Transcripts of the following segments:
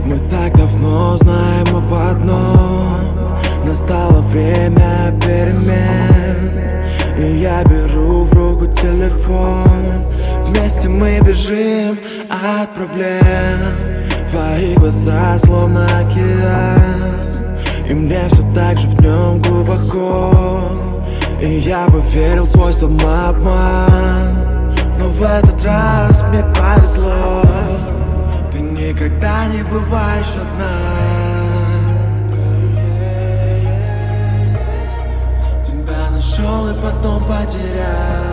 Мы так давно знаем об одном: настало время перемен. И я беру в руку телефон. Вместе мы бежим от проблем. Твои глаза словно океан, и мне все так же в нем глубоко. И я поверил в свой самообман, но в этот раз мне повезло. Ты никогда не бываешь одна. Тебя нашел и потом потерял.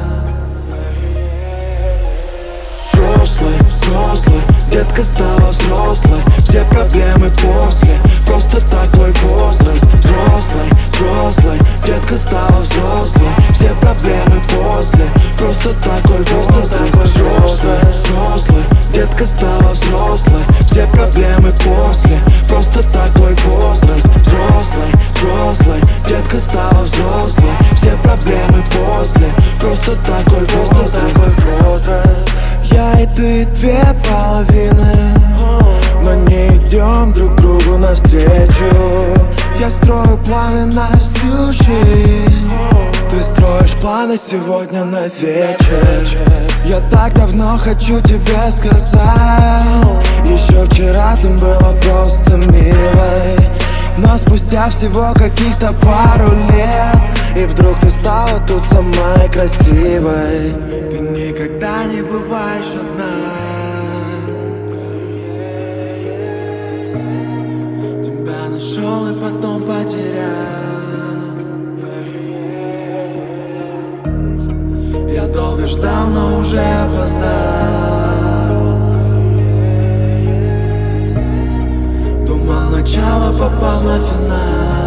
Взрослый, детка стала взрослой. Все проблемы после, просто такой возраст. Взрослый, детка стала взрослой. Все проблемы после, просто такой возраст. Взрослый, детка стала взрослой. Все проблемы после, просто такой возраст. Взрослый, детка стала взрослой. Все проблемы после, просто такой возраст. Я и ты две половины, но не идем друг другу навстречу. Я строю планы на всю жизнь, ты строишь планы сегодня на вечер. Я так давно хочу тебе сказать, еще вчера ты была просто милой, но спустя всего каких-то пару лет, и вдруг ты стала тут самой красивой. Ты никогда не бываешь одна. Тебя нашел и потом потерял. Я долго ждал, но уже опоздал. Думал, начало, попал на финал.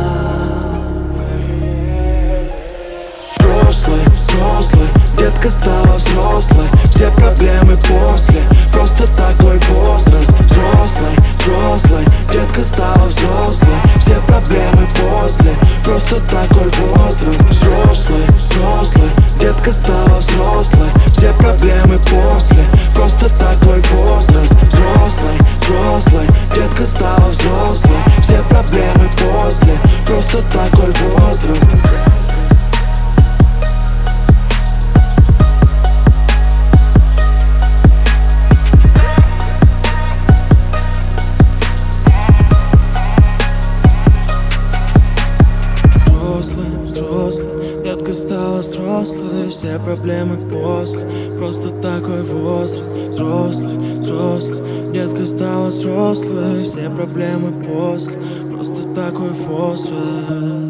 Взрослый, детка стала взрослой. Все проблемы после, просто такой возраст. Взрослый, детка стала взрослой. Все проблемы после, просто такой возраст. Взрослый, детка стала взрослой. Все проблемы после, просто такой возраст. Взрослый, детка стала взрослой. Все проблемы после, просто такой возраст. Взрослый, детка стала взрослой. Все проблемы после, просто такой возраст. Взрослый, детка стала взрослой. Все проблемы после, просто такой возраст.